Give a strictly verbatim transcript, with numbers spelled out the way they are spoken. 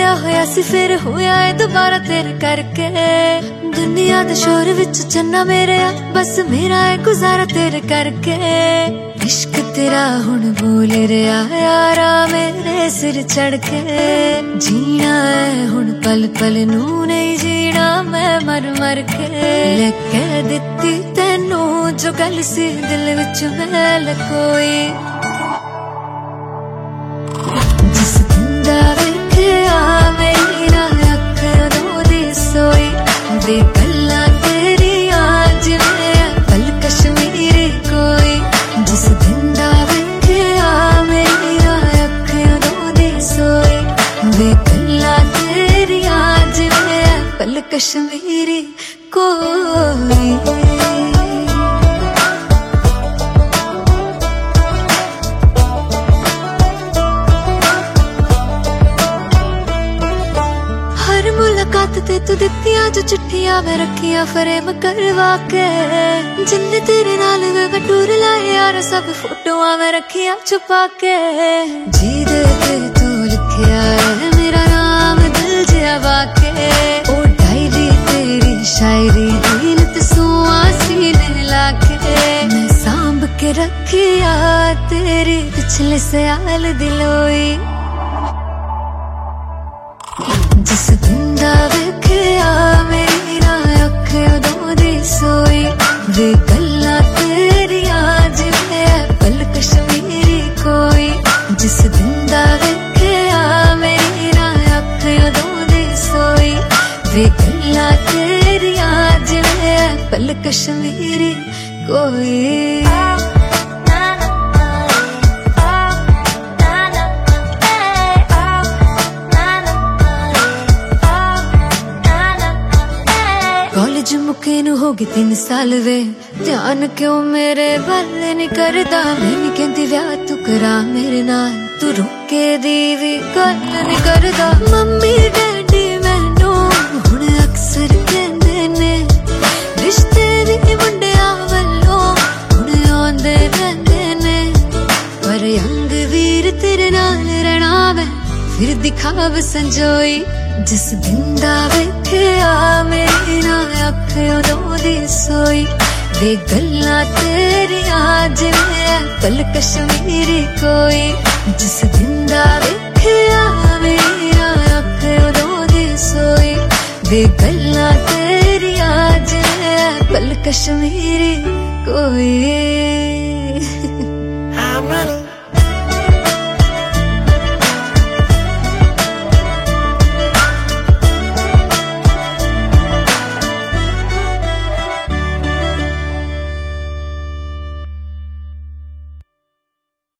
होया होया सी फिर होया है दोबारा तेरे करके। दुनिया दे शोर विच चन्ना मेरे आ बस मेरा है गुजारा तेरे करके। इश्क तेरा हुण बोल रहा यारा मेरे सिर चढ़ के। जीना है हुण पल पल नू नहीं जीना मैं मर मर के। लेके दित्ती तेनू जो गल सी दिल विच मैल कोई। जिस दिन दा वेखिया मेरी ना अख उदों दी सोई। वे गल्लां तेरियां जिवें पल कश्मीरी कोई। जिस दिन दा वेखिया मेरी ना अख उदों दी सोई। वे गल्लां तेरियां जिवें पल कश्मीरी कोई। मुलाकात ते तू दित्तियां जो चिट्ठियां मैं रखियां फ्रेम करवा के। जिन्ने तेरे नाल मैं टूर लाए यार सब फोटोआं मैं रखियां छुपा के। जी दे ते तू लिखिया है मेरा नाम दिल जिया वाके। ओ डायरी तेरी शायरी दिल ते सुआ सीने लाके। मैं सांभ के रखिया तेरी पिछले सयाल दिलोई। जिस दिन दा वेखिया मेरी ना अख उदों दी सोई। वे गल्लां तेरियां जिवें पल कश्मीरी कोई। जिस दिन दा वेखिया मेरी ना अख उदों दी सोई। वे गल्लां तेरियां जिवें पल कश्मीरी कोई। कॉलेज मुके नू हो गए तीन साल वे। ध्यान क्यों मेरे बल नहीं करदा। मैं नहीं कहती व्याह तू करा मेरे नाल। तू रुके दी भी गल नहीं करदा। मम्मी डैडी मैनू हुण अक्सर कहंदे ने रिश्ते दी मुंडियां वल्लों हुण आउंदे रहिंदे ने। पर अंग वीर तेरे नाल रहना मैं फिर दिखाव संजोई। जिस दिन दा वेखिया मेरी ना अख उदों दी सोई। वे गल्लां तेरियां जिवें पल कश्मीरी कोई। जिस दिन दा वेखिया मेरी ना अख उदों दी सोई। वे गल्लां तेरियां जिवें पल कश्मीरी कोई।